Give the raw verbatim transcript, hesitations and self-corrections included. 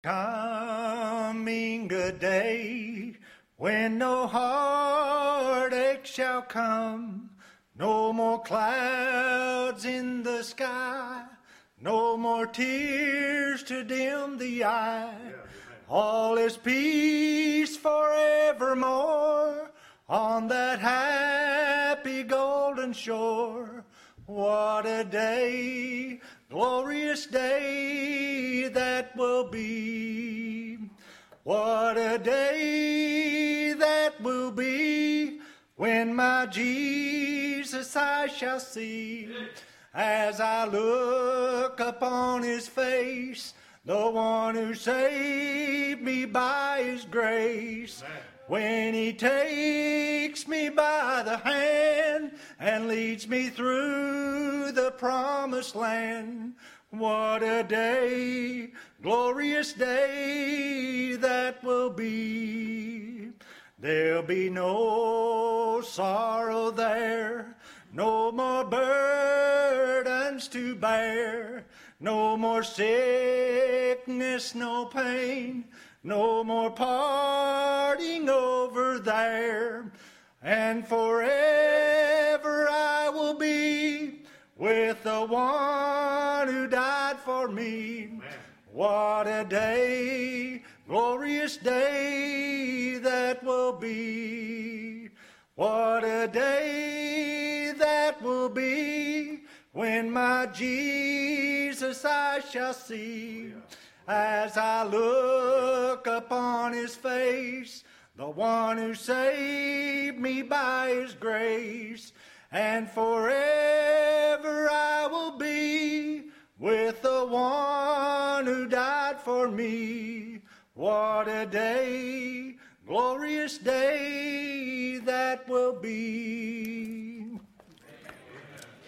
Coming a day when no heartache shall come, no more clouds in the sky, no more tears to dim the eye. All is peace forevermore on that happy golden shore. What a day, glorious day that will be. What a day that will be when my Jesus I shall see. As I look upon his face, the one who saved me by his grace. When he takes me by the hand and leads me through the promised land. What a day, glorious day that will be. There'll be no sorrow there, no more burdens to bear, no more sickness, no pain, no more parting over there. And forever I will be with the one who died for me. Amen. What a day, glorious day that will be. What a day that will be when my Jesus I shall see. As I look upon his face, the one who saved me by his grace, and forever I will be with the one who died for me. What a day, glorious day that will be.